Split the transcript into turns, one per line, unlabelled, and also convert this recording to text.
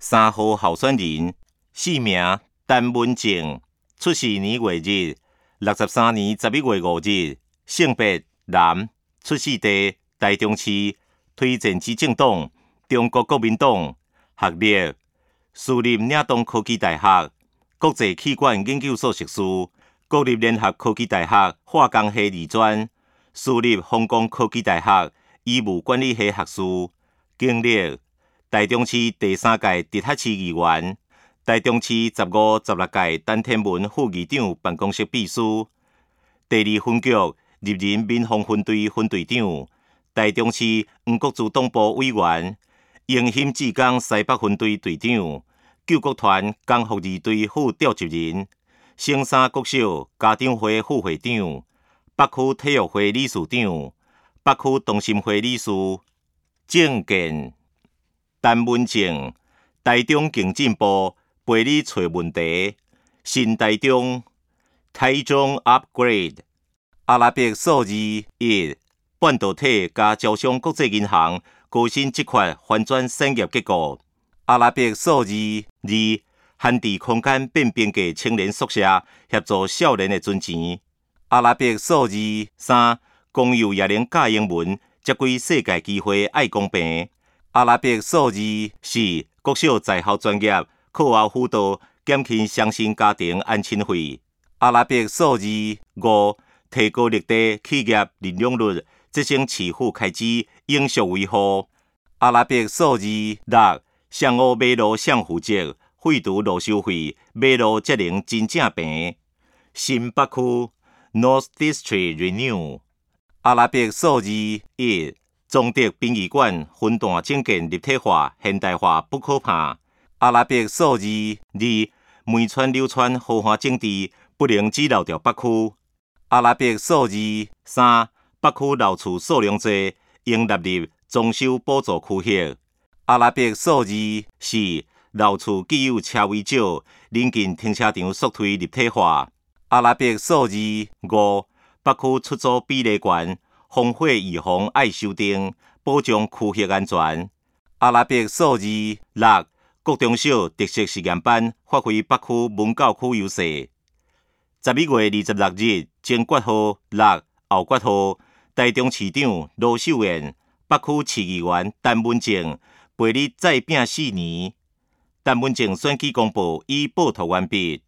3号候选人，姓名陈文正，出世年月日63年11月5日，性别男，出世地台中市，推荐之政党中国国民党，学历私立岭东科技大学国际气管研究所硕士，国立联合科技大学化工系二专，私立香港科技大学医务管理系学士，经历台中市第3届直辖市议员，台中市15、16届陈天文副议长办公室秘书，第2分局入人民防分队分队长，台中市黄国珠党部委员，英兴志工西北分队队长，救国团工福二队副召集人，省三国小家长会副会长，北区体育会理事长，北区同心会理事。政见陈文正，台中经进部陪你找问题，新台中 Upgrade， 阿拉伯数字1，半导体加招商国际银行高新职缺翻转产业结构，阿拉伯数字2，限制空间变便捷青年宿舍，协助少年的存钱，阿拉伯数字3，公有也能教英文，接轨世界机会爱公平，阿拉伯数字4，国小在校专业课后辅导，减轻双薪家庭安亲费，阿拉伯数字5，提高绿地企业利用率，节省市府开支，永续维护，阿拉伯数字6，上午马路上负责，废除路收费，马路节能真正平，新北区 North District Renew， 阿拉伯数字1，崇德殡仪馆分段整建立体化、现代化不可怕，阿拉伯数字2，梅川流川豪华政治不能只留着北区，阿拉伯数字3，北区楼厝数量多，应纳入装修补助区域，阿拉伯数字4，楼厝既有车位少，临近停车场速推立体化，阿拉伯数字5，北区出租比例悬，防火预防爱修订，保障区域安全，阿拉伯数字6，国中小特色实验班发挥北区文教区优势。11月26日，前决号6，后决号，台中市长罗秀燕，北区市议员陈文正陪你再拼4年。陈文正选举公报已报图完毕。